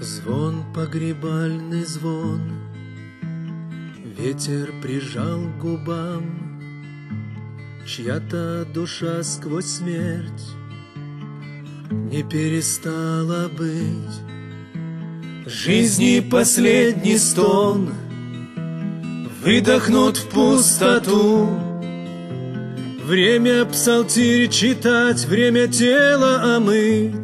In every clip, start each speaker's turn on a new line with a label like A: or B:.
A: Звон, погребальный звон, ветер прижал к губам, чья-то душа сквозь смерть не перестала быть. Жизни последний стон выдохнут в пустоту. Время псалтирь читать, время тело омыть.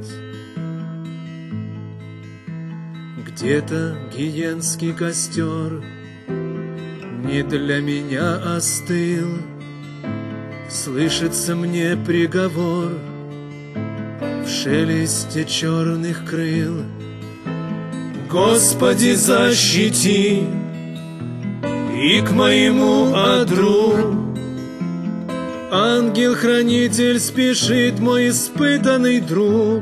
A: Где-то гиенский костер не для меня остыл. Слышится мне приговор в шелесте черных крыл. Господи, защити и к моему одру. Ангел-хранитель спешит, мой испытанный друг.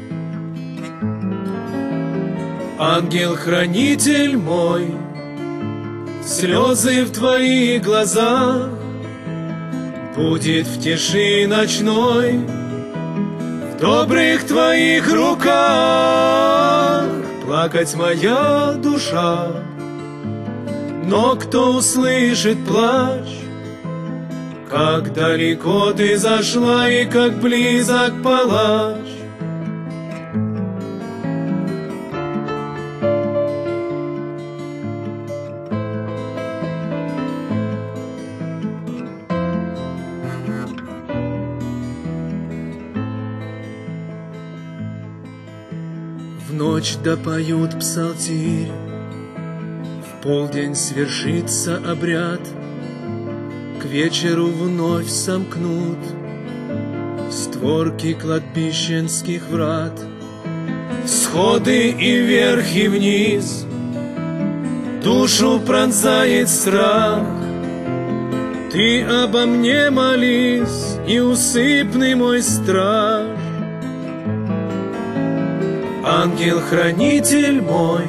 A: Ангел-хранитель мой, слезы в твоих глазах будет в тиши ночной, в добрых твоих руках плакать моя душа. Но кто услышит плач, как далеко ты зашла и как близок палач. В ночь допоют псалтирь, в полдень свершится обряд, к вечеру вновь сомкнут створки кладбищенских врат. Сходы и вверх и вниз душу пронзает страх. Ты обо мне молись, неусыпный мой страж. Ангел-хранитель мой,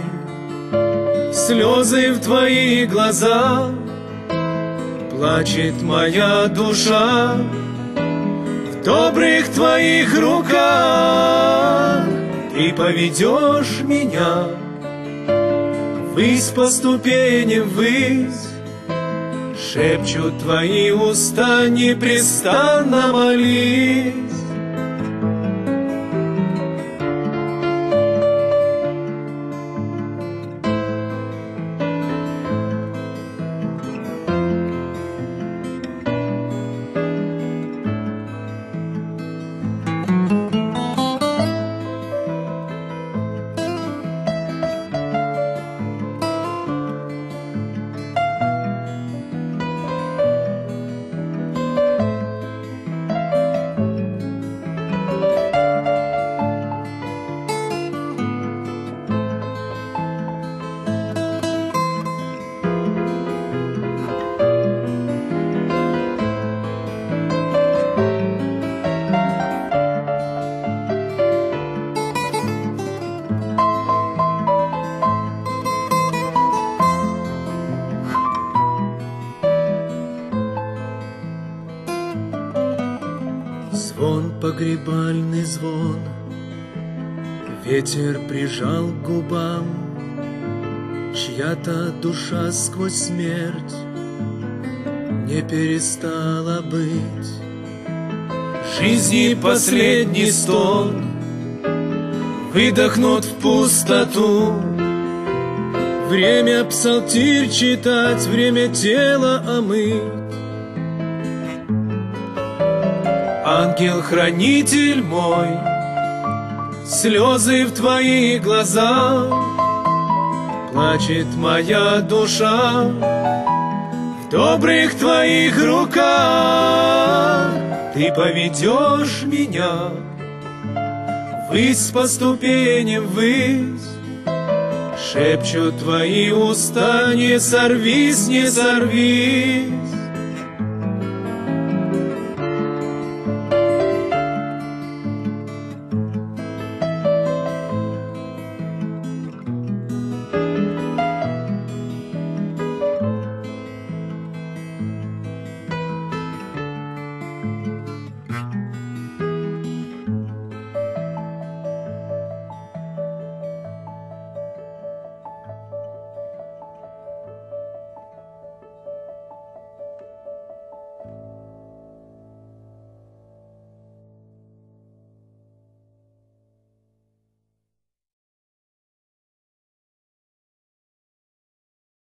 A: слезы в твоих глазах, плачет моя душа в добрых твоих руках. Ты поведешь меня ввысь по ступеням ввысь, шепчут твои уста, непрестанно молись. Звон, погребальный звон, ветер прижал к губам, чья-то душа сквозь смерть не перестала быть. Жизни последний стон выдохнут в пустоту. Время псалтирь читать, время тело омыть. Ангел-хранитель мой, слезы в твоих глазах, плачет моя душа в добрых твоих руках. Ты поведешь меня ввысь по ступеням ввысь, шепчут твои уста, не сорвись, не сорвись.